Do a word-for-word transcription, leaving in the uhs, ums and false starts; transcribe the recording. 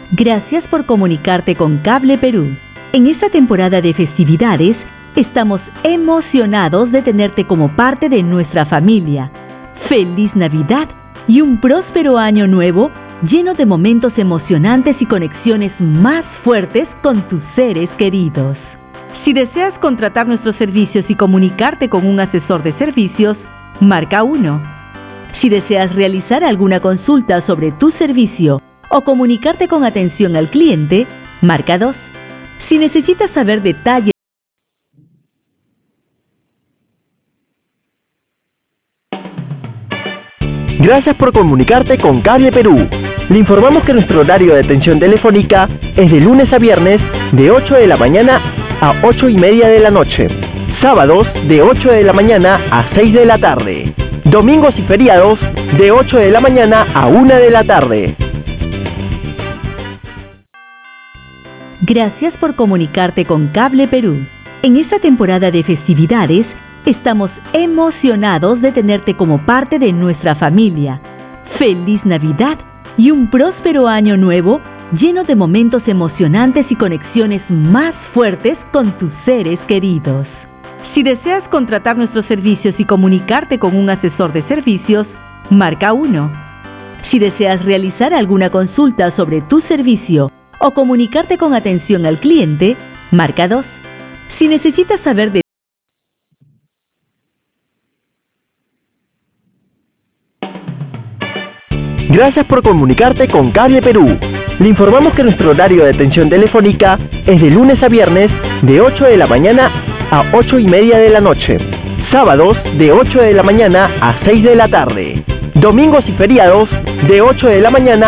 Gracias por comunicarte con Cable Perú. En esta temporada de festividades, estamos emocionados de tenerte como parte de nuestra familia. ¡Feliz Navidad y un próspero año nuevo lleno de momentos emocionantes y conexiones más fuertes con tus seres queridos! Si deseas contratar nuestros servicios y comunicarte con un asesor de servicios, marca uno. Si deseas realizar alguna consulta sobre tu servicio o comunicarte con atención al cliente, marca dos. Si necesitas saber detalles. Gracias por comunicarte con Cable Perú. Le informamos que nuestro horario de atención telefónica es de lunes a viernes de ocho de la mañana a ocho y media de la noche. Sábados de ocho de la mañana a seis de la tarde. Domingos y feriados de ocho de la mañana a una de la tarde. Gracias por comunicarte con Cable Perú. En esta temporada de festividades, estamos emocionados de tenerte como parte de nuestra familia. ¡Feliz Navidad y un próspero año nuevo lleno de momentos emocionantes y conexiones más fuertes con tus seres queridos! Si deseas contratar nuestros servicios y comunicarte con un asesor de servicios, marca uno. Si deseas realizar alguna consulta sobre tu servicio o comunicarte con atención al cliente, marca dos. Si necesitas saber de Gracias por comunicarte con Cable Perú. Le informamos que nuestro horario de atención telefónica es de lunes a viernes de ocho de la mañana a ocho y media de la noche. Sábados de ocho de la mañana a seis de la tarde. Domingos y feriados de ocho de la mañana